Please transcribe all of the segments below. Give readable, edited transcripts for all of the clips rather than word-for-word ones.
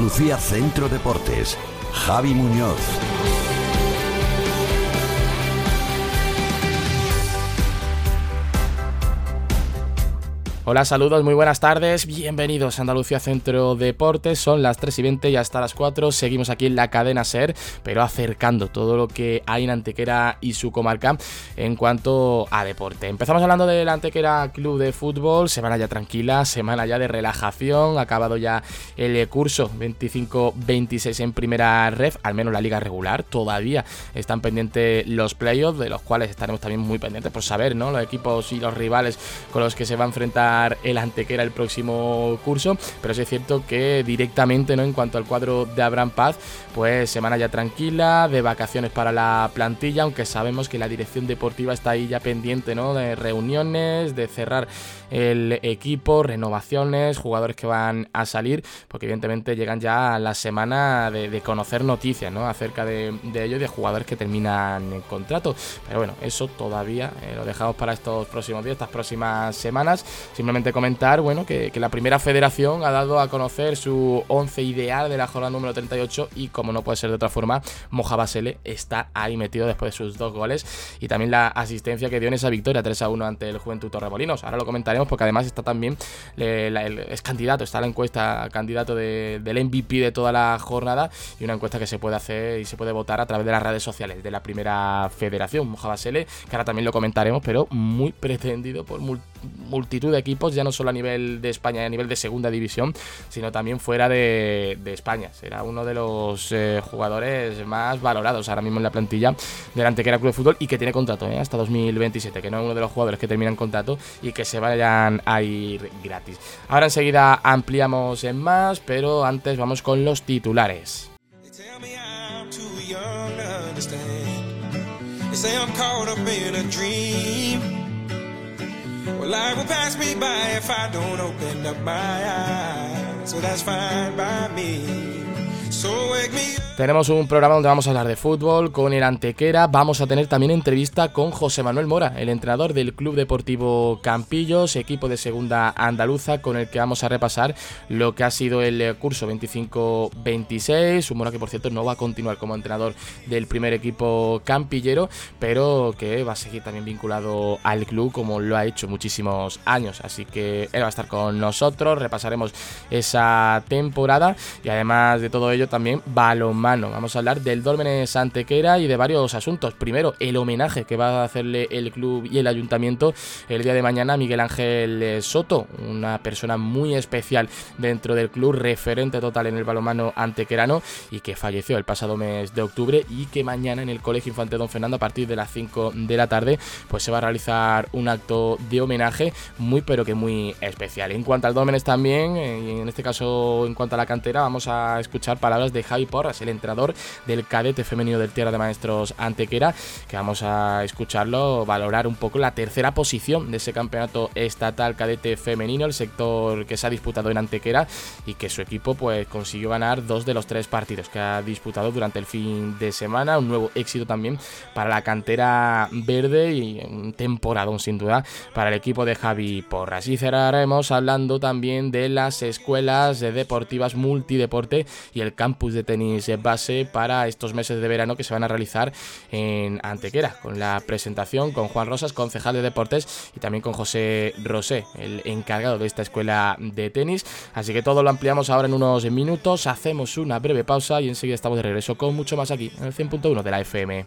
Andalucía Centro Deportes, Javi Muñoz. Hola, saludos, muy buenas tardes, bienvenidos a Andalucía Centro Deportes, son las 3:20 y hasta las 4 seguimos aquí en la cadena SER, pero acercando todo lo que hay en Antequera y su comarca en cuanto a deporte. Empezamos hablando del Antequera Club de Fútbol, semana ya tranquila, semana ya de relajación, acabado ya el curso 25-26 en primera ref, al menos la liga regular, todavía están pendientes los playoffs, de los cuales estaremos también muy pendientes por saber, ¿no?, los equipos y los rivales con los que se va a enfrentar el Antequera el próximo curso, pero sí es cierto que directamente, ¿no?, en cuanto al cuadro de Abraham Paz, pues semana ya tranquila, de vacaciones para la plantilla, aunque sabemos que la dirección deportiva está ahí ya pendiente, ¿no?, de reuniones, de cerrar el equipo, renovaciones, jugadores que van a salir, porque evidentemente llegan ya a la semana de conocer noticias, ¿no?, acerca de ellos y de jugadores que terminan el contrato, pero bueno, eso todavía lo dejamos para estos próximos días, estas próximas semanas. Simplemente comentar, bueno, que la primera federación ha dado a conocer su 11 ideal de la jornada número 38 y, como no puede ser de otra forma, Moja Basele está ahí metido después de sus 2 goles y también la asistencia que dio en esa victoria 3-1 ante el Juventud Torremolinos. Ahora lo comentaremos porque además está también, es candidato, está la encuesta, candidato del MVP de toda la jornada, y una encuesta que se puede hacer y se puede votar a través de las redes sociales de la primera federación, Moja Basele, que ahora también lo comentaremos, pero muy pretendido por multitud de equipos, ya no solo a nivel de España y a nivel de segunda división, sino también fuera de España. Será uno de los jugadores más valorados ahora mismo en la plantilla del Antequera Club de Fútbol, y que tiene contrato hasta 2027, que no es uno de los jugadores que terminan contrato y que se vayan a ir gratis. Ahora enseguida ampliamos en más, pero antes vamos con los titulares. Well, life will pass me by if I don't open up my eyes, so that's fine by me. So wake me up. Tenemos un programa donde vamos a hablar de fútbol con el Antequera. Vamos a tener también entrevista con José Manuel Mora, el entrenador del Club Deportivo Campillos, equipo de segunda andaluza, con el que vamos a repasar lo que ha sido el curso 25-26. Un Mora que, por cierto, no va a continuar como entrenador del primer equipo campillero, pero que va a seguir también vinculado al club como lo ha hecho muchísimos años. Así que él va a estar con nosotros, repasaremos esa temporada y, además de todo ello, también balonmano. Vamos a hablar del Dólmenes Antequera y de varios asuntos. Primero, el homenaje que va a hacerle el club y el ayuntamiento el día de mañana a Miguel Ángel Soto, una persona muy especial dentro del club, referente total en el balonmano antequerano, y que falleció el pasado mes de octubre, y que mañana en el Colegio Infante Don Fernando a partir de las 5 de la tarde pues se va a realizar un acto de homenaje muy pero que muy especial. En cuanto al Dólmenes también, y en este caso en cuanto a la cantera, vamos a escuchar palabras de Javi Porras, el entrenador del cadete femenino del Tierra de Maestros Antequera, que vamos a escucharlo valorar un poco la tercera posición de ese campeonato estatal cadete femenino, el sector que se ha disputado en Antequera, y que su equipo pues consiguió ganar 2 de los 3 partidos que ha disputado durante el fin de semana. Un nuevo éxito también para la cantera verde y un temporadón sin duda para el equipo de Javi Porras. Y cerraremos hablando también de las escuelas deportivas multideporte y el campus de tenis base para estos meses de verano que se van a realizar en Antequera, con la presentación con Juan Rosas, concejal de deportes, y también con José Rosé, el encargado de esta escuela de tenis. Así que todo lo ampliamos ahora en unos minutos, hacemos una breve pausa y enseguida estamos de regreso con mucho más aquí en el 100.1 de la FM.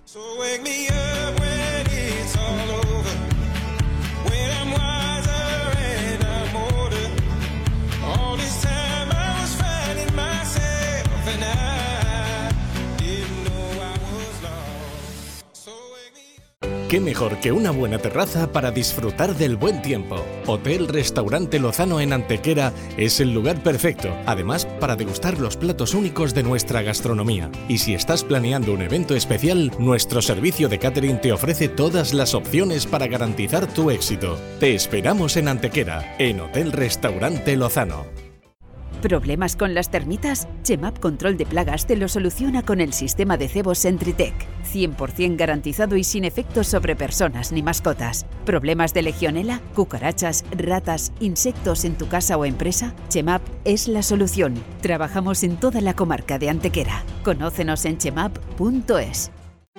¿Qué mejor que una buena terraza para disfrutar del buen tiempo? Hotel Restaurante Lozano en Antequera es el lugar perfecto, además para degustar los platos únicos de nuestra gastronomía. Y si estás planeando un evento especial, nuestro servicio de catering te ofrece todas las opciones para garantizar tu éxito. Te esperamos en Antequera, en Hotel Restaurante Lozano. ¿Problemas con las termitas? Chemap Control de Plagas te lo soluciona con el sistema de cebo Sentrytech. 100% garantizado y sin efectos sobre personas ni mascotas. ¿Problemas de legionela, cucarachas, ratas, insectos en tu casa o empresa? Chemap es la solución. Trabajamos en toda la comarca de Antequera. Conócenos en chemap.es.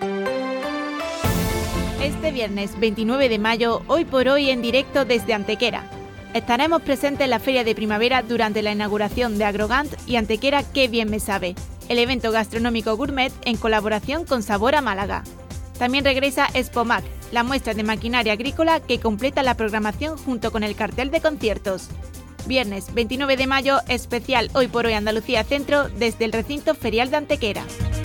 Este viernes 29 de mayo, Hoy por Hoy en directo desde Antequera. Estaremos presentes en la Feria de Primavera durante la inauguración de Agrogant y Antequera Qué Bien Me Sabe, el evento gastronómico gourmet en colaboración con Sabor a Málaga. También regresa Expomac, la muestra de maquinaria agrícola que completa la programación junto con el cartel de conciertos. Viernes 29 de mayo, especial Hoy por Hoy Andalucía Centro desde el recinto ferial de Antequera.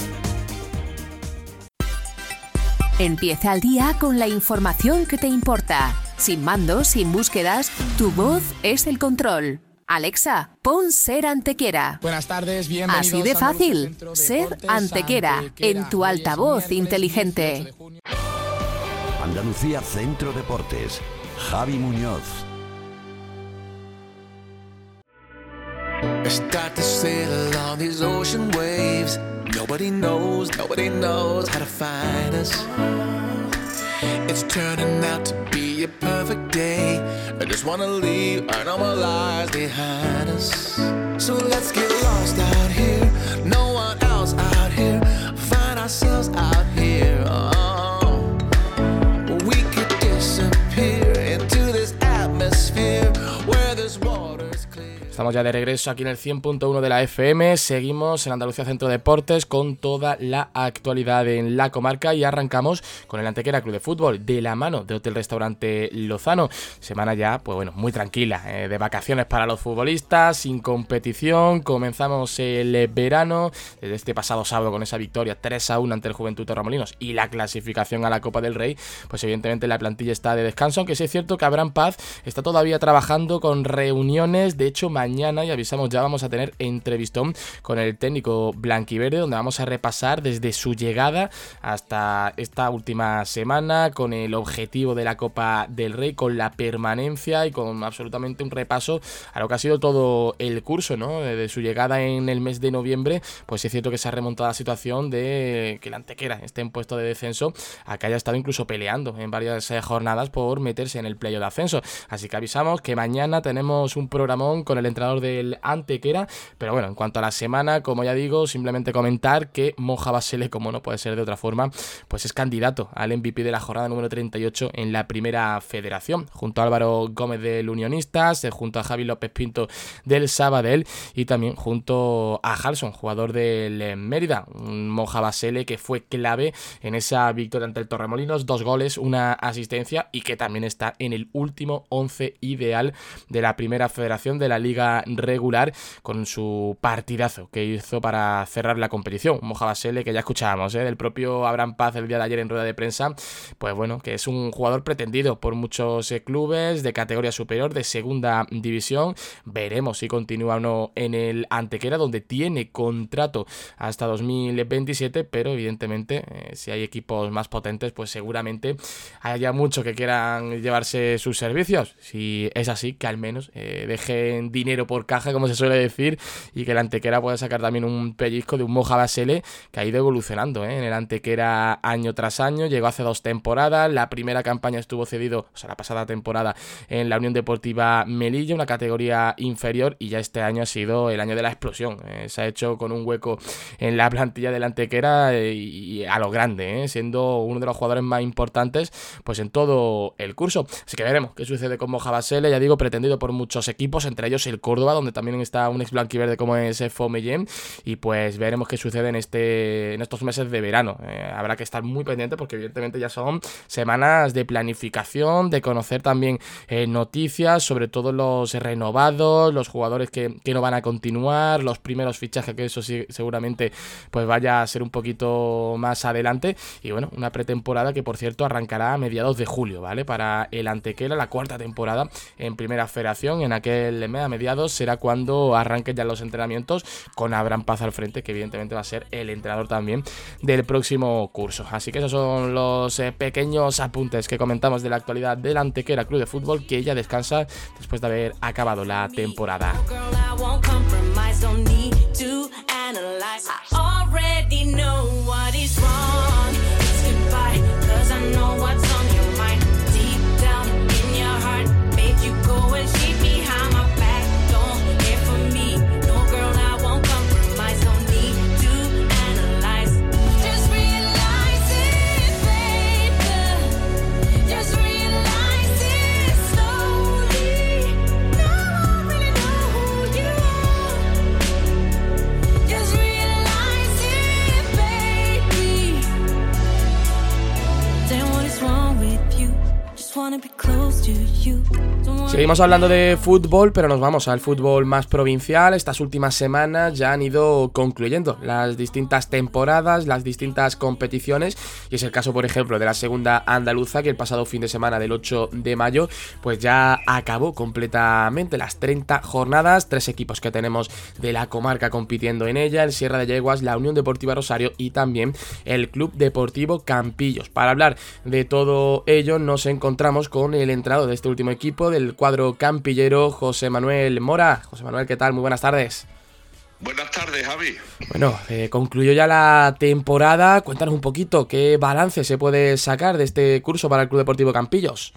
Empieza el día con la información que te importa. Sin mandos, sin búsquedas, tu voz es el control. Alexa, pon Ser Antequera. Buenas tardes, bienvenidos. Así de fácil, Ser Antequera, en tu altavoz inteligente. Andalucía Centro Deportes, Javi Muñoz. Start to sail on these ocean waves. Nobody knows how to find us. It's turning out to be a perfect day. I just wanna leave our normal lives behind us. So let's get lost out here. No one else out here. Find ourselves out here. Oh, we could disappear into this atmosphere where there's waters clear. Estamos ya de regreso aquí en el 100.1 de la FM, seguimos en Andalucía Centro Deportes con toda la actualidad en la comarca y arrancamos con el Antequera Club de Fútbol de la mano de Hotel Restaurante Lozano. Semana ya, pues bueno, muy tranquila, de vacaciones para los futbolistas, sin competición, comenzamos el verano desde este pasado sábado con esa victoria 3-1 ante el Juventud Torremolinos y la clasificación a la Copa del Rey, pues evidentemente la plantilla está de descanso, aunque sí es cierto que Abraham Paz está todavía trabajando con reuniones, de hecho mañana, y avisamos ya, vamos a tener entrevistón con el técnico blanquiverde, donde vamos a repasar desde su llegada hasta esta última semana, con el objetivo de la Copa del Rey, con la permanencia y con absolutamente un repaso a lo que ha sido todo el curso, ¿no? Desde su llegada en el mes de noviembre, pues es cierto que se ha remontado la situación de que el Antequera esté en puesto de descenso, a que haya estado incluso peleando en varias jornadas por meterse en el playoff de ascenso. Así que avisamos que mañana tenemos un programón con el entrenador del Antequera, pero bueno, en cuanto a la semana, como ya digo, simplemente comentar que Moja Basele, como no puede ser de otra forma, pues es candidato al MVP de la jornada número 38 en la Primera Federación, junto a Álvaro Gómez del Unionistas, junto a Javi López Pinto del Sabadell y también junto a Halson, jugador del Mérida, un Moja Basele que fue clave en esa victoria ante el Torremolinos, 2 goles, 1 asistencia y que también está en el último 11 ideal de la Primera Federación de la Liga regular, con su partidazo que hizo para cerrar la competición. Moja Basele, que ya escuchábamos del propio Abraham Paz el día de ayer en rueda de prensa, pues bueno, que es un jugador pretendido por muchos clubes de categoría superior, de segunda división. Veremos si continúa o no en el Antequera, donde tiene contrato hasta 2027, pero evidentemente si hay equipos más potentes, pues seguramente haya muchos que quieran llevarse sus servicios. Si es así, que al menos dejen dinero por caja, como se suele decir, y que el Antequera pueda sacar también un pellizco de un Moja Basele que ha ido evolucionando en el Antequera año tras año. Llegó hace 2 temporadas, la primera campaña estuvo cedido, o sea, la pasada temporada, en la Unión Deportiva Melilla, una categoría inferior, y ya este año ha sido el año de la explosión. Se ha hecho con un hueco en la plantilla del Antequera y a lo grande, siendo uno de los jugadores más importantes pues en todo el curso. Así que veremos qué sucede con Moja Basele, ya digo, pretendido por muchos equipos, entre ellos el Córdoba, donde también está un ex blanquiverde como es Fomellén, y pues veremos qué sucede en estos meses de verano. Habrá que estar muy pendiente porque evidentemente ya son semanas de planificación, de conocer también noticias, sobre todo los renovados, los jugadores que no van a continuar, los primeros fichajes, que eso sí seguramente pues vaya a ser un poquito más adelante, y bueno, una pretemporada que por cierto arrancará a mediados de julio, ¿vale? Para el Antequera, la 4ª temporada en Primera Federación. En aquel mes a mediados será cuando arranquen ya los entrenamientos, con Abraham Paz al frente, que evidentemente va a ser el entrenador también del próximo curso. Así que esos son los pequeños apuntes que comentamos de la actualidad del Antequera Club de Fútbol, que ya descansa después de haber acabado la temporada. compromise, don't need to analyze. I already know what is wrong. It's goodbye, 'cause I know what's on your mind. Deep down in your heart, make you go and shake behind my back. Don't care for me, no girl, I won't compromise, don't need to analyze. Just realize it, baby. Just realize it slowly. Now I really know who you are. Just realize it, baby. Then what is wrong with you? Just wanna be close to you. Seguimos hablando de fútbol, pero nos vamos al fútbol más provincial. Estas últimas semanas ya han ido concluyendo las distintas temporadas, las distintas competiciones, y es el caso, por ejemplo, de la segunda andaluza, que el pasado fin de semana del 8 de mayo pues ya acabó completamente las 30 jornadas, 3 equipos que tenemos de la comarca compitiendo en ella, el Sierra de Yeguas, la Unión Deportiva Rosario y también el Club Deportivo Campillos. Para hablar de todo ello nos encontramos con el entrenador de este último equipo, del cuadro campillero, José Manuel Mora. José Manuel, ¿qué tal? Muy buenas tardes. Buenas tardes, Javi. Bueno, concluyó ya la temporada. Cuéntanos un poquito qué balance se puede sacar de este curso para el Club Deportivo Campillos.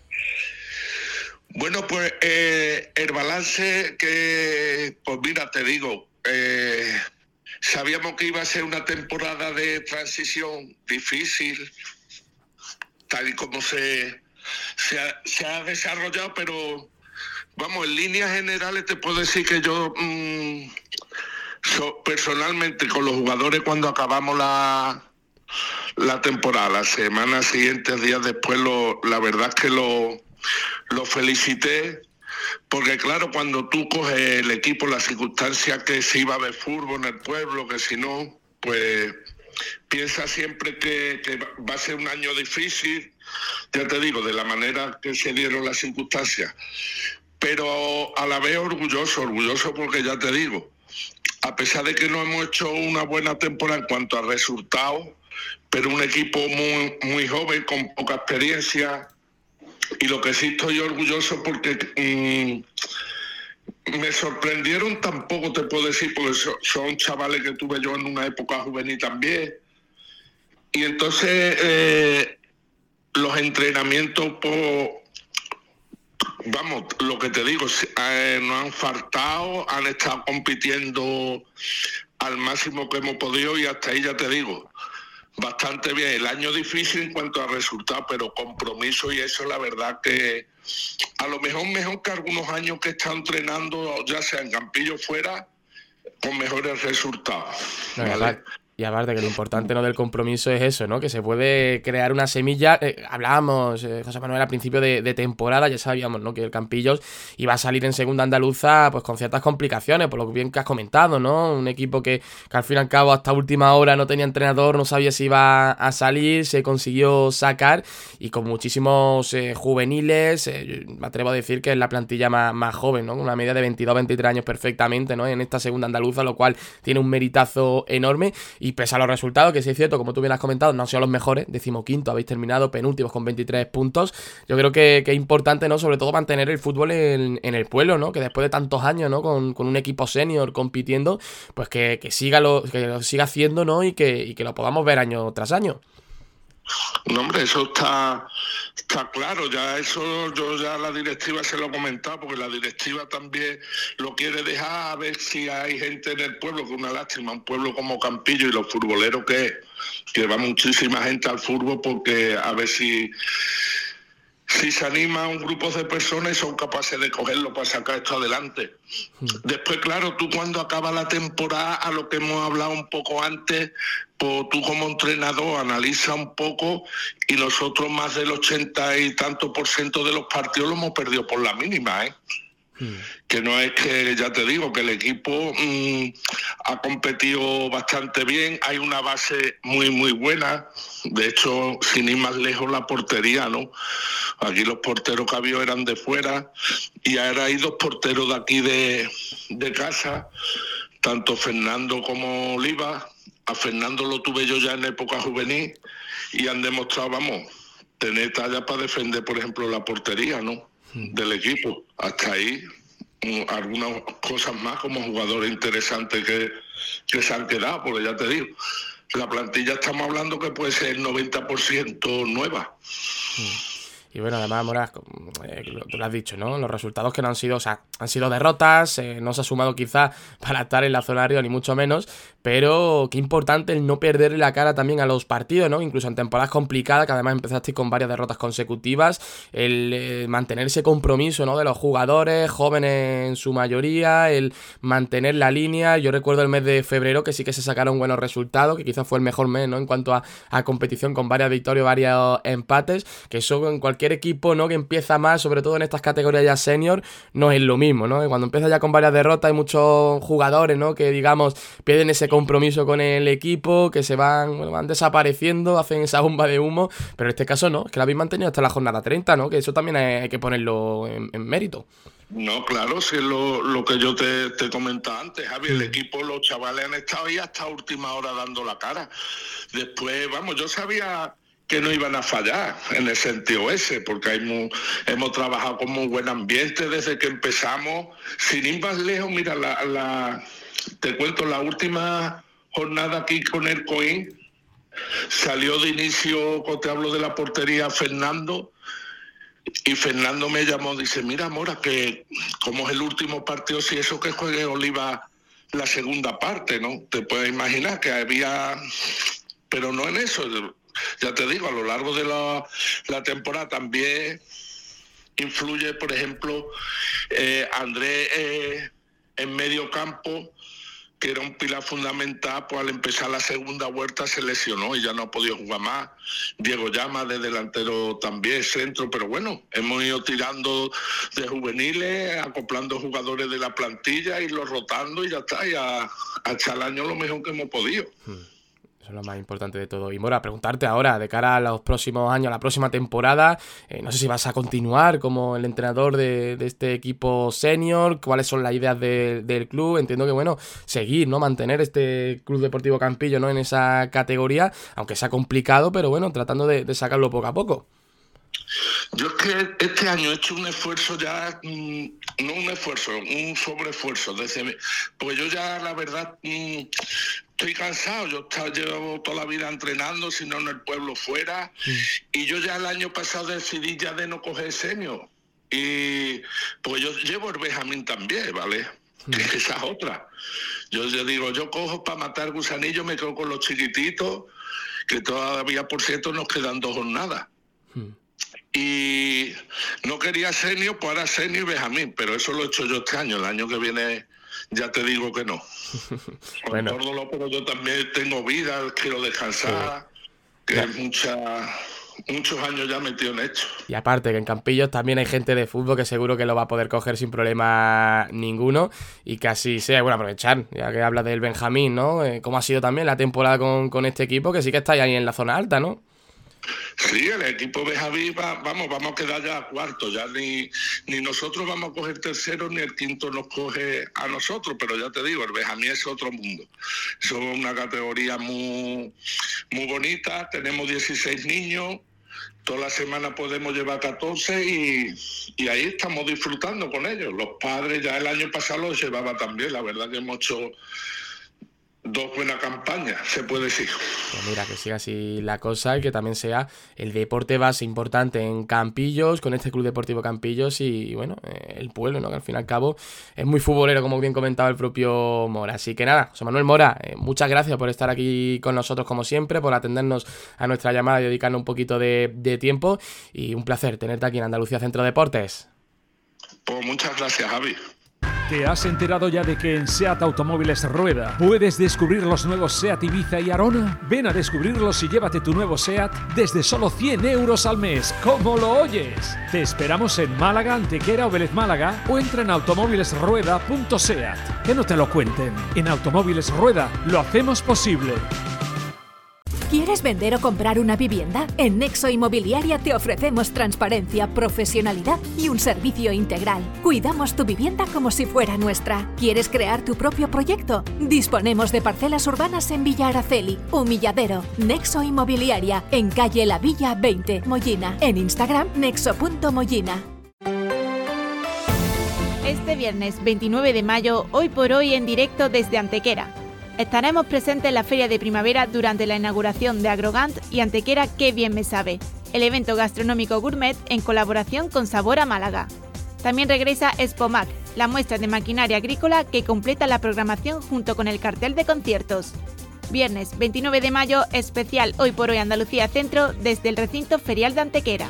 Bueno, pues el balance que, pues mira, te digo, sabíamos que iba a ser una temporada de transición difícil, tal y como se ha desarrollado, pero vamos, en líneas generales te puedo decir que yo personalmente con los jugadores, cuando acabamos la temporada, la semana siguiente, días después, la verdad es que lo felicité, porque claro, cuando tú coges el equipo, las circunstancias que se iba a ver fútbol en el pueblo, que si no, pues piensa siempre que va a ser un año difícil, ya te digo, de la manera que se dieron las circunstancias, pero a la vez orgulloso porque ya te digo, a pesar de que no hemos hecho una buena temporada en cuanto a resultados, pero un equipo muy, muy joven, con poca experiencia, y lo que sí estoy orgulloso porque me sorprendieron, tampoco te puedo decir, porque son chavales que tuve yo en una época juvenil también, y entonces los entrenamientos, vamos, lo que te digo, no han faltado, han estado compitiendo al máximo que hemos podido, y hasta ahí ya te digo, bastante bien. El año difícil en cuanto a resultados, pero compromiso, y eso la verdad que a lo mejor que algunos años que he estado entrenando, ya sea en Campillo fuera, con mejores resultados. ¿Vale? Y aparte que lo importante, ¿no?, del compromiso es eso, ¿no?, que se puede crear una semilla. Hablábamos, José Manuel, al principio de temporada, ya sabíamos, ¿no?, que el Campillos iba a salir en segunda andaluza pues con ciertas complicaciones, por lo bien que has comentado, ¿no? Un equipo que al fin y al cabo hasta última hora no tenía entrenador, no sabía si iba a salir, se consiguió sacar, y con muchísimos juveniles, me atrevo a decir que es la plantilla más joven, ¿no?, con una media de 22-23 años perfectamente, ¿no?, en esta segunda andaluza, lo cual tiene un meritazo enorme. Y pese a los resultados, que sí es cierto, como tú bien has comentado, no han sido los mejores, 15º, habéis terminado penúltimos con 23 puntos, yo creo que es importante, ¿no?, sobre todo mantener el fútbol en el pueblo, ¿no?, que después de tantos años, ¿no?, con un equipo senior compitiendo, pues que lo siga haciendo, ¿no?, y que lo podamos ver año tras año. No, hombre, eso está claro, ya eso yo ya a la directiva se lo he comentado, porque la directiva también lo quiere dejar, a ver si hay gente en el pueblo, que es una lástima, un pueblo como Campillo y los futboleros que va muchísima gente al fútbol, porque a ver si se anima un grupo de personas y son capaces de cogerlo para sacar esto adelante. Después, claro, tú cuando acaba la temporada, a lo que hemos hablado un poco antes, pues tú como entrenador analiza un poco, y nosotros más del 80 y tanto % de los partidos lo hemos perdido por la mínima, ¿eh? Que no es que, ya te digo, que el equipo ha competido bastante bien, hay una base muy muy buena, de hecho, sin ir más lejos, la portería, ¿no? Aquí los porteros que había eran de fuera, y ahora hay 2 porteros de aquí de casa, tanto Fernando como Oliva. A Fernando lo tuve yo ya en época juvenil, y han demostrado, vamos, tener talla para defender, por ejemplo, la portería, ¿no?, del equipo. Hasta ahí algunas cosas más como jugadores interesantes que se han quedado, porque ya te digo, la plantilla estamos hablando que puede ser 90% nueva. Y bueno, además, Mora, tú lo has dicho, ¿no? Los resultados que no han sido, o sea, han sido derrotas, no se ha sumado quizá para estar en la zona arriba, ni mucho menos, pero qué importante el no perderle la cara también a los partidos, ¿no? Incluso en temporadas complicadas, que además empezaste con varias derrotas consecutivas, el mantener ese compromiso, ¿no? De los jugadores, jóvenes en su mayoría, el mantener la línea. Yo recuerdo el mes de febrero que sí que se sacaron buenos resultados, que quizás fue el mejor mes, ¿no? En cuanto a competición, con varias victorias, varios empates, que eso en cualquier equipo, ¿no? Que empieza más, sobre todo en estas categorías ya senior, no es lo mismo, ¿no? Cuando empieza ya con varias derrotas hay muchos jugadores, ¿no? Que digamos pierden ese compromiso con el equipo, que se van desapareciendo, hacen esa bomba de humo, pero en este caso no, es que la habéis mantenido hasta la jornada 30, ¿no? Que eso también hay que ponerlo en mérito. No, claro, si es lo que yo te comentaba antes, Javi, el equipo, los chavales han estado ahí hasta última hora dando la cara. Después, vamos, yo sabía que no iban a fallar en el sentido ese, porque hemos trabajado con muy buen ambiente desde que empezamos. Sin ir más lejos, mira, te cuento, la última jornada aquí con el Coín, salió de inicio, cuando te hablo de la portería, Fernando, y Fernando me llamó, dice, mira, Mora, que como es el último partido, si eso que juegue Oliva la segunda parte, ¿no? Te puedes imaginar que había... Pero no en eso... Ya te digo, a lo largo de la temporada también influye, por ejemplo, Andrés en medio campo, que era un pilar fundamental, pues al empezar la segunda vuelta se lesionó y ya no ha podido jugar más. Diego Llama de delantero también, centro, pero bueno, hemos ido tirando de juveniles, acoplando jugadores de la plantilla, irlos rotando y ya está, y a echar el año lo mejor que hemos podido. Eso es lo más importante de todo. Y Mora, preguntarte ahora, de cara a los próximos años, a la próxima temporada, no sé si vas a continuar como el entrenador de este equipo senior, cuáles son las ideas del club. Entiendo que, bueno, seguir, ¿no? Mantener este Club Deportivo Campillo, ¿no? En esa categoría, aunque sea complicado, pero bueno, tratando de sacarlo poco a poco. Yo es que este año he hecho un esfuerzo ya, no un esfuerzo, un sobreesfuerzo, porque yo ya la verdad estoy cansado, llevo toda la vida entrenando, si no en el pueblo fuera, y yo ya el año pasado decidí ya de no coger senior, y pues yo llevo el Benjamín también, ¿vale? Que esa es otra. Yo digo, yo cojo para matar gusanillos, me quedo con los chiquititos, que todavía por cierto nos quedan 2 jornadas. Y no quería senior, pues ahora senior y Benjamín, pero eso lo he hecho yo este año. El año que viene ya te digo que no. Bueno. Con todo lo, pero yo también tengo vida, quiero descansar, que es muchos años ya metido en esto. Y aparte que en Campillos también hay gente de fútbol que seguro que lo va a poder coger sin problema ninguno, y que así sea. Bueno, aprovechar, ya que hablas del Benjamín, ¿no? ¿Cómo ha sido también la temporada con este equipo? Que sí que estáis ahí en la zona alta, ¿no? Sí, el equipo de Javi vamos a quedar ya a cuarto, ya ni nosotros vamos a coger tercero ni el quinto nos coge a nosotros, pero ya te digo, el Benjamín es otro mundo. Eso es una categoría muy bonita, tenemos 16 niños, toda la semana podemos llevar 14 y ahí estamos disfrutando con ellos. Los padres ya el año pasado los llevaba también, la verdad que hemos hecho 2 buenas campañas, se puede decir. Pues mira, que siga así la cosa y que también sea el deporte base importante en Campillos, con este Club Deportivo Campillos y bueno, el pueblo, ¿no? Que al fin y al cabo es muy futbolero, como bien comentaba el propio Mora. Así que nada, José Manuel Mora, muchas gracias por estar aquí con nosotros como siempre, por atendernos a nuestra llamada y dedicarnos un poquito de tiempo, y un placer tenerte aquí en Andalucía Centro Deportes. Pues muchas gracias, Javi. ¿Te has enterado ya de que en SEAT Automóviles Rueda puedes descubrir los nuevos SEAT Ibiza y Arona? Ven a descubrirlos y llévate tu nuevo SEAT desde solo 100 euros al mes. ¿Cómo lo oyes? Te esperamos en Málaga, Antequera o Vélez Málaga, o entra en automóvilesrueda.seat. Que no te lo cuenten. En Automóviles Rueda lo hacemos posible. ¿Quieres vender o comprar una vivienda? En Nexo Inmobiliaria te ofrecemos transparencia, profesionalidad y un servicio integral. Cuidamos tu vivienda como si fuera nuestra. ¿Quieres crear tu propio proyecto? Disponemos de parcelas urbanas en Villa Araceli, Humilladero. Nexo Inmobiliaria, en calle La Villa 20, Mollina. En Instagram, nexo.mollina. Este este viernes 29 de mayo, hoy por hoy en directo desde Antequera. Estaremos presentes en la Feria de Primavera durante la inauguración de Agrogant y Antequera Qué bien me sabe, el evento gastronómico gourmet en colaboración con Sabor a Málaga. También regresa Expomac, la muestra de maquinaria agrícola que completa la programación junto con el cartel de conciertos. Viernes 29 de mayo, especial Hoy por Hoy Andalucía Centro desde el recinto ferial de Antequera.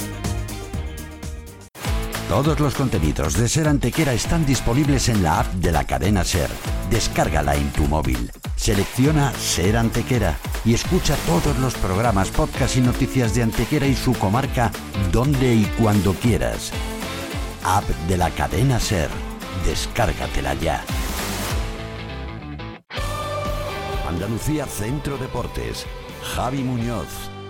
Todos los contenidos de Ser Antequera están disponibles en la app de la cadena Ser. Descárgala en tu móvil. Selecciona Ser Antequera y escucha todos los programas, podcasts y noticias de Antequera y su comarca donde y cuando quieras. App de la cadena Ser. Descárgatela ya. Andalucía Centro Deportes. Javi Muñoz.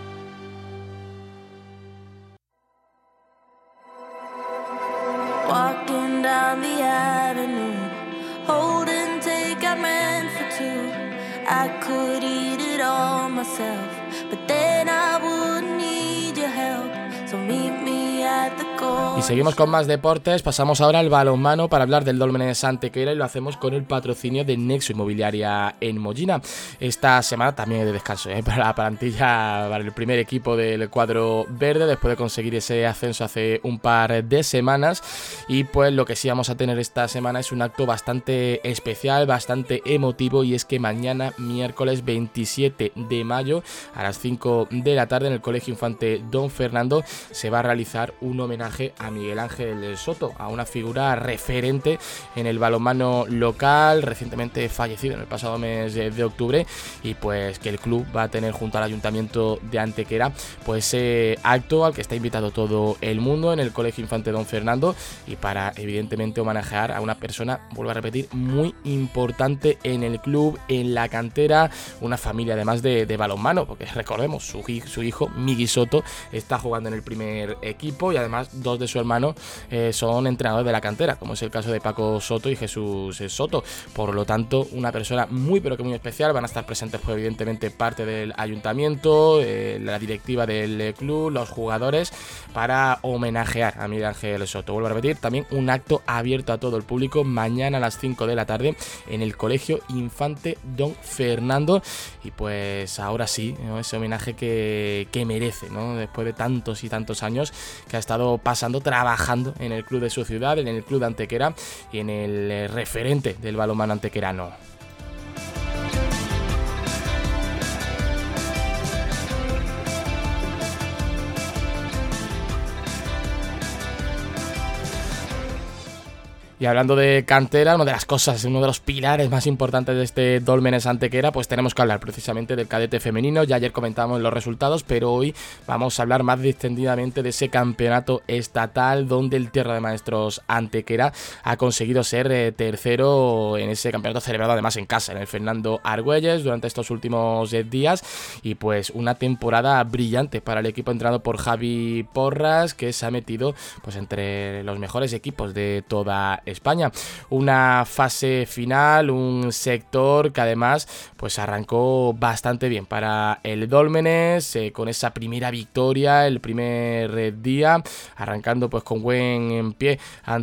Walking down the avenue, holding take I meant for two. I could eat it all myself, but then I wouldn't need your help. So meet me at the goal. Y seguimos con más deportes, pasamos ahora al balonmano para hablar del Dólmenes Antequera y lo hacemos con el patrocinio de Nexo Inmobiliaria en Mollina. Esta semana también es de descanso para la plantilla, para el primer equipo del cuadro verde, después de conseguir ese ascenso hace un par de semanas. Y pues lo que sí vamos a tener esta semana es un acto bastante especial, bastante emotivo, y es que mañana, miércoles 27 de mayo, a las 5 de la tarde en el Colegio Infante Don Fernando, se va a realizar un homenaje a Miguel Ángel Soto, a una figura referente en el balonmano local, recientemente fallecido en el pasado mes de octubre, y pues que el club va a tener junto al Ayuntamiento de Antequera pues ese acto al que está invitado todo el mundo en el Colegio Infante Don Fernando, y para evidentemente homenajear a una persona, vuelvo a repetir, muy importante en el club, en la cantera, una familia además de balonmano, porque recordemos, su hijo Migui Soto está jugando en el primer equipo y además dos de su hermano son entrenadores de la cantera, como es el caso de Paco Soto y Jesús Soto. Por lo tanto, una persona muy pero que muy especial. Van a estar presentes pues evidentemente parte del ayuntamiento, la directiva del club, los jugadores, para homenajear a Miguel Ángel Soto. Vuelvo a repetir, también un acto abierto a todo el público mañana a las 5 de la tarde en el Colegio Infante Don Fernando. Y pues ahora sí, ¿no?, ese homenaje que merece, ¿no?, después de tantos y tantos años que ha estado pasando trabajando en el club de su ciudad, en el club de Antequera y en el referente del balonmano antequerano. Y hablando de cantera, una de las cosas, uno de los pilares más importantes de este Dólmenes Antequera, pues tenemos que hablar precisamente del cadete femenino. Ya ayer comentamos los resultados, pero hoy vamos a hablar más distendidamente de ese campeonato estatal donde el Tierra de Maestros Antequera ha conseguido ser tercero en ese campeonato celebrado además en casa, en el Fernando Argüelles, durante estos últimos días. Y pues una temporada brillante para el equipo entrenado por Javi Porras, que se ha metido pues entre los mejores equipos de toda España. Una fase final, un sector que además pues arrancó bastante bien para el Dólmenes, con esa primera victoria el primer día, arrancando pues con buen pie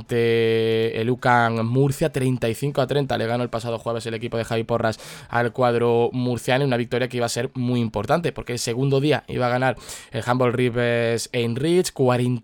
ante el UCAM Murcia. 35-30 le ganó el pasado jueves el equipo de Javi Porras al cuadro murciano, una victoria que iba a ser muy importante porque el segundo día iba a ganar el Handball Rivers Heinrich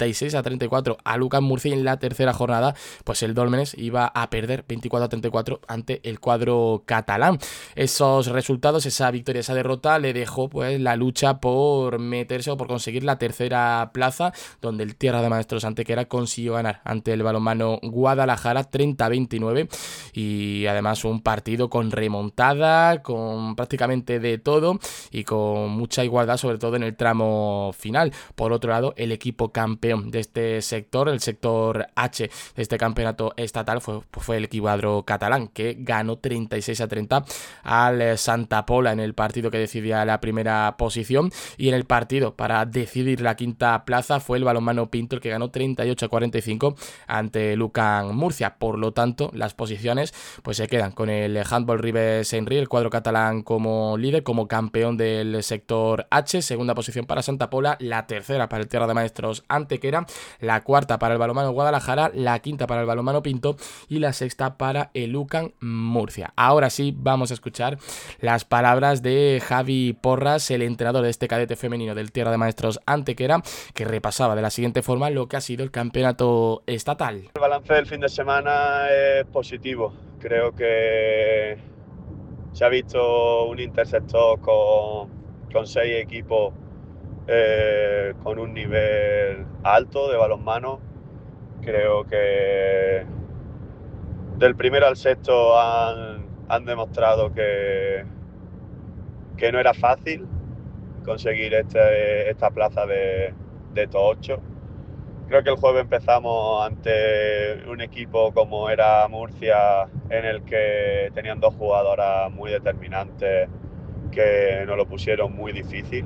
46-34 al UCAM Murcia, y en la tercera jornada pues el Dólmenes iba a perder 24-34 ante el cuadro catalán. Esos resultados, esa victoria, esa derrota le dejó pues la lucha por meterse o por conseguir la tercera plaza, donde el Tierra de Maestros Antequera consiguió ganar ante el balonmano Guadalajara 30-29, y además un partido con remontada, con prácticamente de todo y con mucha igualdad, sobre todo en el tramo final. Por otro lado, el equipo campeón de este sector, el sector H de este campeonato estatal, fue el equipado catalán, que ganó 36-30 al Santa Pola en el partido que decidía la primera posición, y en el partido para decidir la quinta plaza fue el balonmano Pinto el que ganó 38-45 ante el UCAM Murcia. Por lo tanto, las posiciones pues se quedan con el Handball Rivers Heinrich, el cuadro catalán, como líder, como campeón del sector H, segunda posición para Santa Pola, la tercera para el Tierra de Maestros Antequera, la cuarta para el balonmano Guadalajara, la quinta para el balonmano Pinto y la sexta para el UCAM Murcia. Ahora sí, vamos a escuchar las palabras de Javi Porras, el entrenador de este cadete femenino del Tierra de Maestros Antequera, que repasaba de la siguiente forma lo que ha sido el campeonato estatal. El balance del fin de semana es positivo. Creo que se ha visto un intersector con 6 equipos con un nivel alto de balonmano. Creo que del primero al sexto han demostrado que no era fácil conseguir esta plaza de top 8. Creo que el jueves empezamos ante un equipo como era Murcia, en el que tenían 2 jugadoras muy determinantes que nos lo pusieron muy difícil.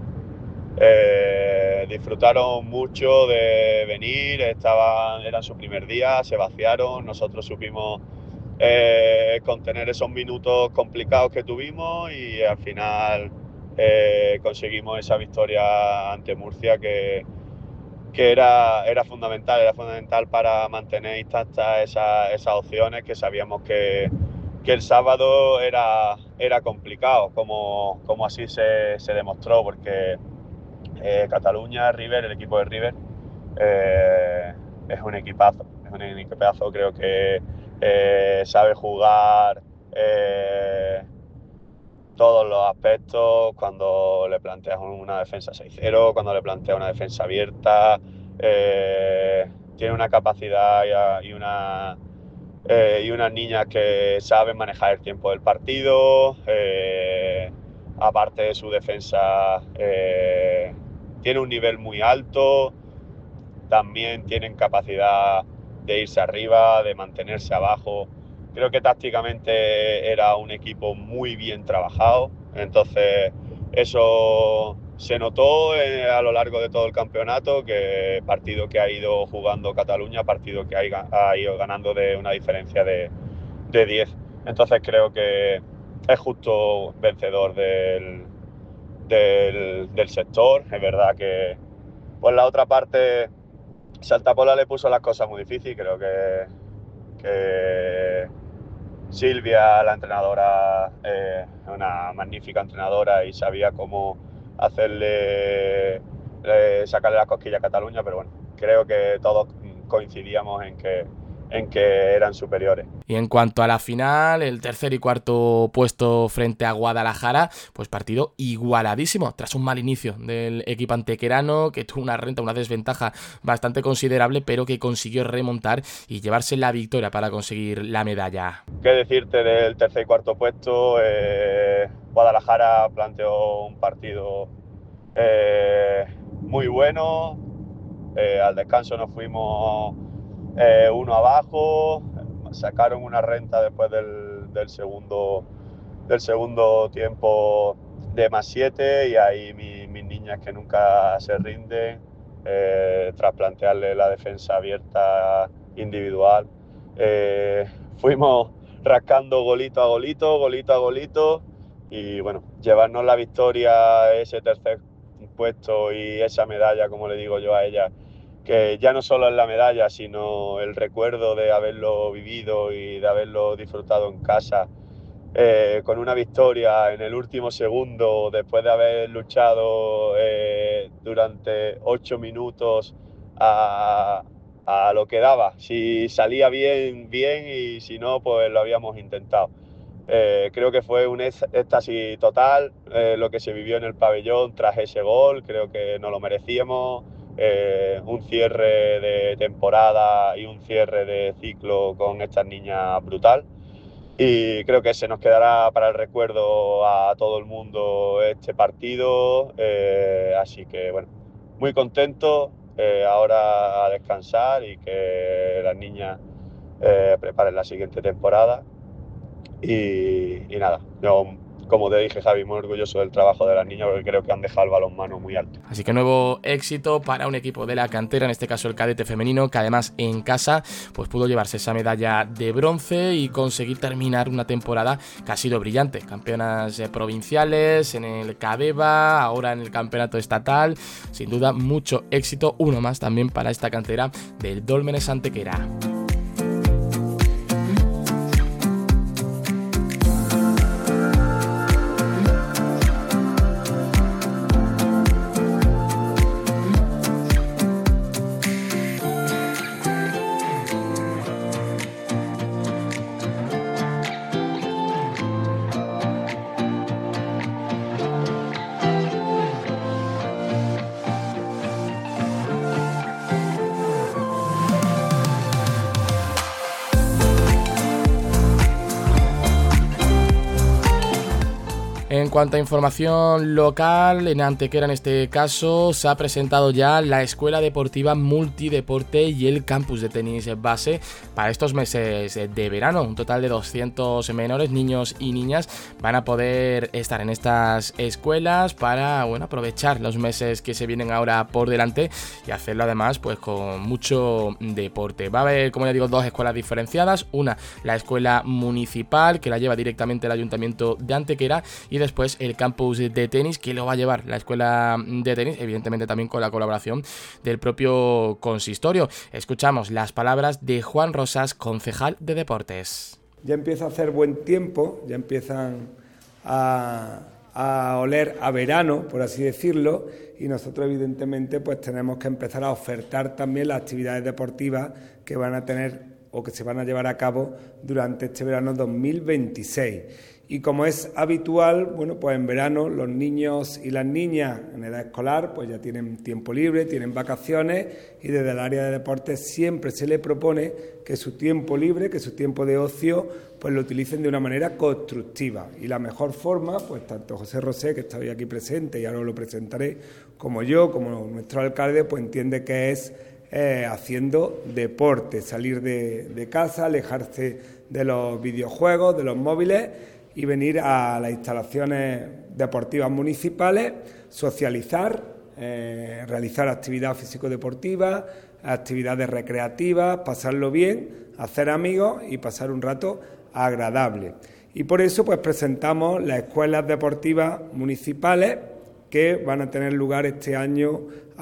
Disfrutaron mucho de venir, eran su primer día, se vaciaron, nosotros supimos contener esos minutos complicados que tuvimos y al final conseguimos esa victoria ante Murcia que era fundamental para mantener intactas esas opciones, que sabíamos que el sábado era complicado, como así se demostró, porque Cataluña, River, el equipo de River, es un equipazo, creo que sabe jugar todos los aspectos, cuando le planteas una defensa 6-0, cuando le planteas una defensa abierta, tiene una capacidad y unas niñas que saben manejar el tiempo del partido, aparte de su defensa tiene un nivel muy alto, también tienen capacidad de irse arriba, de mantenerse abajo. Creo que tácticamente era un equipo muy bien trabajado, entonces eso se notó a lo largo de todo el campeonato, que partido que ha ido jugando Cataluña, partido que ha ido ganando de una diferencia de 10. Entonces creo que es justo vencedor del sector. Es verdad que por la otra parte Santa Pola le puso las cosas muy difíciles. Creo que Silvia, la entrenadora, es una magnífica entrenadora y sabía cómo sacarle las cosquillas a Cataluña, pero bueno, creo que todos coincidíamos en que eran superiores. Y en cuanto a la final, el tercer y cuarto puesto frente a Guadalajara, pues partido igualadísimo, tras un mal inicio del equipo antequerano, que tuvo una desventaja bastante considerable, pero que consiguió remontar y llevarse la victoria para conseguir la medalla. ¿Qué decirte del tercer y cuarto puesto? Guadalajara planteó un partido muy bueno, al descanso nos fuimos 1 abajo, sacaron una renta después del segundo tiempo de +7 y ahí mis niñas, que nunca se rinden, tras plantearle la defensa abierta individual, fuimos rascando golito a golito y bueno, llevarnos la victoria, ese tercer puesto y esa medalla, como le digo yo a ella, que ya no solo es la medalla, sino el recuerdo de haberlo vivido y de haberlo disfrutado en casa, con una victoria en el último segundo, después de haber luchado durante 8 minutos a lo que daba. Si salía bien, y si no, pues lo habíamos intentado. Creo que fue un éxtasis total lo que se vivió en el pabellón tras ese gol. Creo que nos lo merecíamos. Un cierre de temporada y un cierre de ciclo con estas niñas brutal, y creo que se nos quedará para el recuerdo a todo el mundo este partido, así que bueno, muy contento, ahora a descansar y que las niñas preparen la siguiente temporada y nada, yo, como te dije, Javi, muy orgulloso del trabajo de las niñas, porque creo que han dejado el balonmano muy alto. Así que nuevo éxito para un equipo de la cantera, en este caso el cadete femenino, que además en casa pues pudo llevarse esa medalla de bronce y conseguir terminar una temporada que ha sido brillante. Campeonas provinciales, en el Cadeva, ahora en el campeonato estatal. Sin duda, mucho éxito, uno más también para esta cantera del Dólmenes Antequera. En cuanto a información local, en Antequera en este caso, se ha presentado ya la Escuela Deportiva Multideporte y el campus de tenis base para estos meses de verano. Un total de 200 menores, niños y niñas, van a poder estar en estas escuelas para aprovechar los meses que se vienen ahora por delante y hacerlo además pues con mucho deporte. Va a haber, como ya digo, dos escuelas diferenciadas. Una, la escuela municipal, que la lleva directamente el Ayuntamiento de Antequera, y después el campus de tenis, que lo va a llevar la escuela de tenis, evidentemente también con la colaboración del propio consistorio. Escuchamos las palabras de Juan Rosas, concejal de deportes. Ya empieza a hacer buen tiempo, ya empiezan a oler a verano, por así decirlo, y nosotros evidentemente pues tenemos que empezar a ofertar también las actividades deportivas que van a tener o que se van a llevar a cabo durante este verano 2026. Y como es habitual, pues en verano los niños y las niñas en edad escolar pues ya tienen tiempo libre, tienen vacaciones, y desde el área de deportes siempre se les propone que su tiempo libre, que su tiempo de ocio, pues lo utilicen de una manera constructiva. Y la mejor forma, pues tanto José Rosé, que está hoy aquí presente y ahora lo presentaré, como yo, como nuestro alcalde, pues entiende que es haciendo deporte, salir de casa, alejarse de los videojuegos, de los móviles, y venir a las instalaciones deportivas municipales, socializar, realizar actividad físico-deportiva, actividades recreativas, pasarlo bien, hacer amigos y pasar un rato agradable. Y por eso pues presentamos las escuelas deportivas municipales que van a tener lugar este año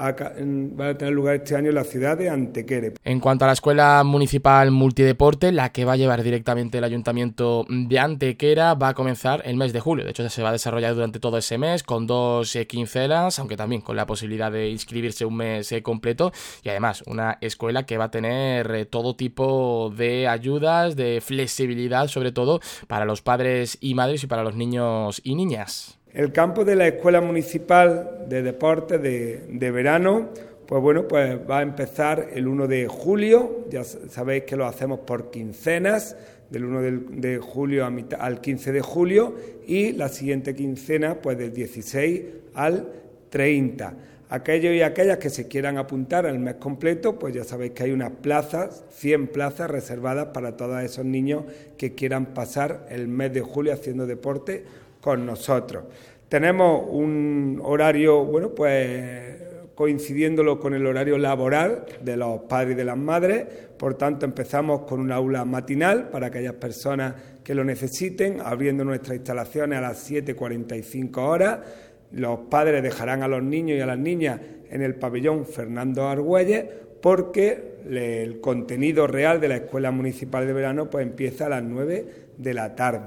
en la ciudad de Antequera. En cuanto a la Escuela Municipal Multideporte, la que va a llevar directamente el Ayuntamiento de Antequera, va a comenzar el mes de julio. De hecho, se va a desarrollar durante todo ese mes con 2 quincenas, aunque también con la posibilidad de inscribirse un mes completo. Y además, una escuela que va a tener todo tipo de ayudas, de flexibilidad, sobre todo para los padres y madres y para los niños y niñas. El campo de la Escuela Municipal de Deportes de verano, pues va a empezar el 1 de julio, ya sabéis que lo hacemos por quincenas, del 1 de julio al 15 de julio, y la siguiente quincena pues del 16 al 30. Aquellos y aquellas que se quieran apuntar al mes completo, pues ya sabéis que hay unas plazas, 100 plazas reservadas para todos esos niños que quieran pasar el mes de julio haciendo deporte con nosotros. Tenemos un horario, coincidiéndolo con el horario laboral de los padres y de las madres, por tanto empezamos con un aula matinal para aquellas personas que lo necesiten, abriendo nuestras instalaciones a las 7:45 horas. Los padres dejarán a los niños y a las niñas en el pabellón Fernando Argüelles, porque el contenido real de la Escuela Municipal de Verano pues empieza a las 9 de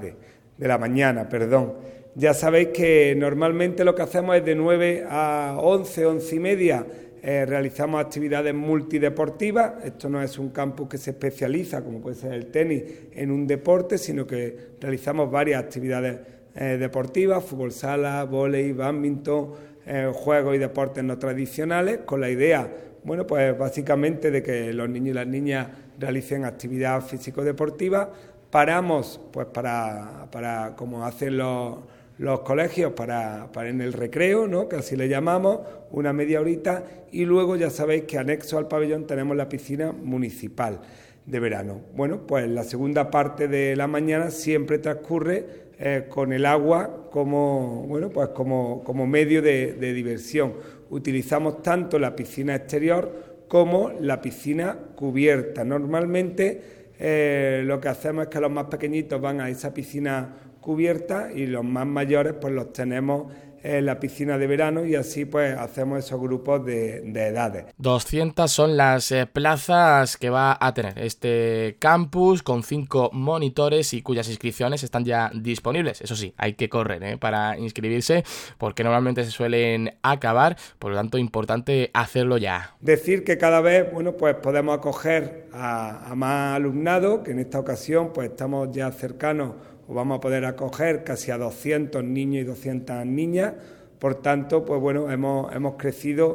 la mañana. Ya sabéis que normalmente lo que hacemos es de 9 a 11, 11 y media, realizamos actividades multideportivas. Esto no es un campus que se especializa, como puede ser el tenis, en un deporte, sino que realizamos varias actividades deportivas, fútbol sala, vóley, bádminton, juegos y deportes no tradicionales, con la idea, básicamente de que los niños y las niñas realicen actividad físico-deportiva. Paramos, para como hacen los colegios, para en el recreo, ¿no?, que así le llamamos, una media horita, y luego ya sabéis que anexo al pabellón tenemos la piscina municipal de verano. La segunda parte de la mañana siempre transcurre con el agua como medio de diversión. Utilizamos tanto la piscina exterior como la piscina cubierta. Normalmente lo que hacemos es que los más pequeñitos van a esa piscina cubierta y los más mayores pues los tenemos en la piscina de verano, y así pues hacemos esos grupos de edades. 200 son las plazas que va a tener este campus, con 5 monitores y cuyas inscripciones están ya disponibles. Eso sí, hay que correr para inscribirse, porque normalmente se suelen acabar, por lo tanto importante hacerlo ya. Decir que cada vez podemos acoger a más alumnado, que en esta ocasión pues estamos ya cercanos, o vamos a poder acoger casi a 200 niños y 200 niñas. Por tanto, hemos crecido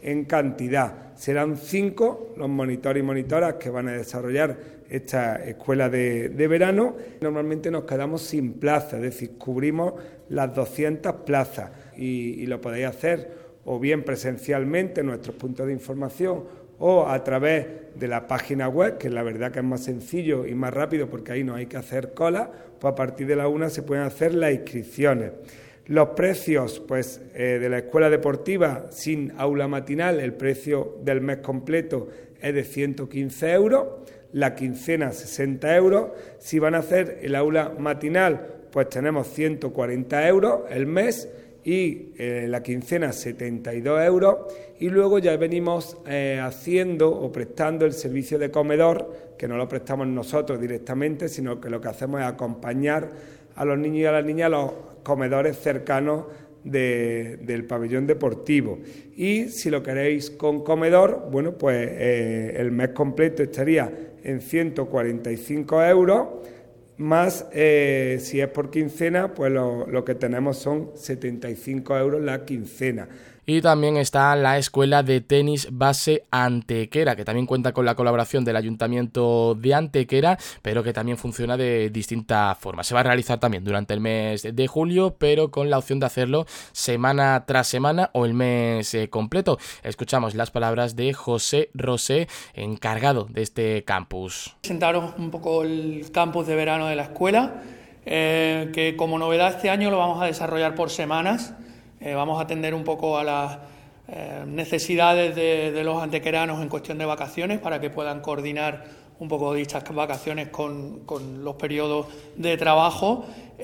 en cantidad. Serán 5 los monitores y monitoras que van a desarrollar esta escuela de verano. Normalmente nos quedamos sin plaza, es decir, cubrimos las 200 plazas y lo podéis hacer o bien presencialmente en nuestros puntos de información o a través de la página web, que la verdad que es más sencillo y más rápido porque ahí no hay que hacer cola, pues a partir de la 1 se pueden hacer las inscripciones. Los precios pues, de la escuela deportiva sin aula matinal, el precio del mes completo es de 115 euros, la quincena 60 euros. Si van a hacer el aula matinal, pues tenemos 140 euros el mes y la quincena 72 euros. Y luego ya venimos haciendo o prestando el servicio de comedor, que no lo prestamos nosotros directamente, sino que lo que hacemos es acompañar a los niños y a las niñas a los comedores cercanos del pabellón deportivo. Y si lo queréis con comedor, bueno, pues el mes completo estaría en 145 euros, más si es por quincena, pues lo que tenemos son 75 euros la quincena. Y también está la Escuela de Tenis Base Antequera, que también cuenta con la colaboración del Ayuntamiento de Antequera, pero que también funciona de distintas formas. Se va a realizar también durante el mes de julio, pero con la opción de hacerlo semana tras semana o el mes completo. Escuchamos las palabras de José Rosé, encargado de este campus. Presentaros un poco el campus de verano de la escuela, que como novedad este año lo vamos a desarrollar por semanas. Vamos a atender un poco a las necesidades de los antequeranos en cuestión de vacaciones para que puedan coordinar un poco dichas vacaciones con los periodos de trabajo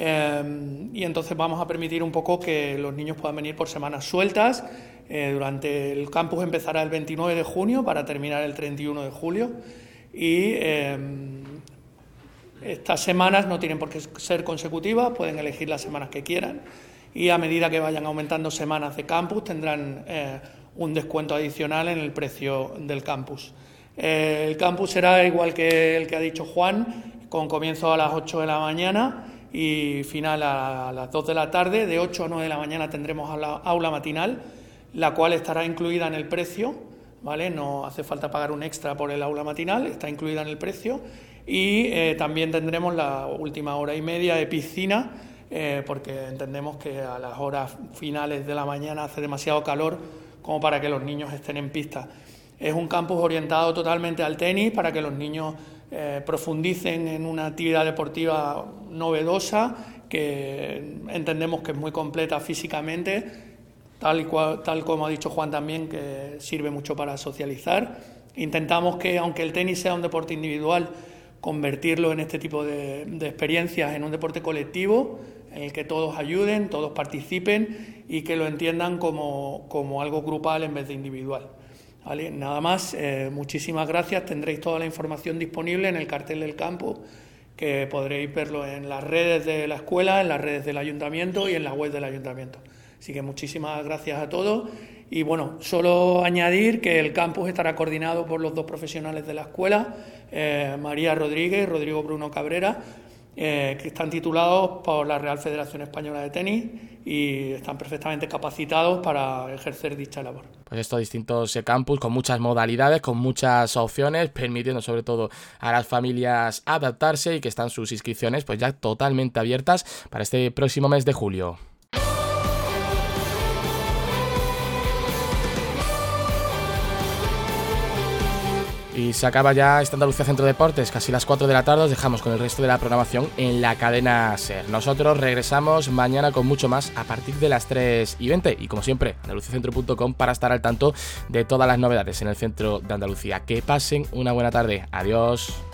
y entonces vamos a permitir un poco que los niños puedan venir por semanas sueltas. Durante el campus empezará el 29 de junio para terminar el 31 de julio y estas semanas no tienen por qué ser consecutivas, pueden elegir las semanas que quieran. Y a medida que vayan aumentando semanas de campus tendrán un descuento adicional en el precio del campus. El campus será igual que el que ha dicho Juan, con comienzo a las 8 de la mañana y final a las 2 de la tarde. De 8 a 9 de la mañana tendremos la aula matinal, la cual estará incluida en el precio, ¿vale? No hace falta pagar un extra por el aula matinal, está incluida en el precio. Y también tendremos la última hora y media de piscina, porque entendemos que a las horas finales de la mañana hace demasiado calor como para que los niños estén en pista. Es un campus orientado totalmente al tenis para que los niños profundicen en una actividad deportiva novedosa que entendemos que es muy completa físicamente, tal como ha dicho Juan también, que sirve mucho para socializar. Intentamos que, aunque el tenis sea un deporte individual, convertirlo en este tipo de experiencias en un deporte colectivo, en el que todos ayuden, todos participen y que lo entiendan como algo grupal en vez de individual. ¿Vale? Nada más, muchísimas gracias. Tendréis toda la información disponible en el cartel del campus, que podréis verlo en las redes de la escuela, en las redes del ayuntamiento y en la web del ayuntamiento. Así que muchísimas gracias a todos. Y bueno, solo añadir que el campus estará coordinado por los 2 profesionales de la escuela, María Rodríguez y Rodrigo Bruno Cabrera, que están titulados por la Real Federación Española de Tenis y están perfectamente capacitados para ejercer dicha labor. Pues estos distintos campus con muchas modalidades, con muchas opciones, permitiendo sobre todo a las familias adaptarse y que están sus inscripciones pues ya totalmente abiertas para este próximo mes de julio. Y se acaba ya esta Andalucía Centro Deportes, casi las 4 de la tarde. Os dejamos con el resto de la programación en la cadena SER. Nosotros regresamos mañana con mucho más a partir de las 3:20. Y como siempre, andaluciacentro.com para estar al tanto de todas las novedades en el centro de Andalucía. Que pasen una buena tarde. Adiós.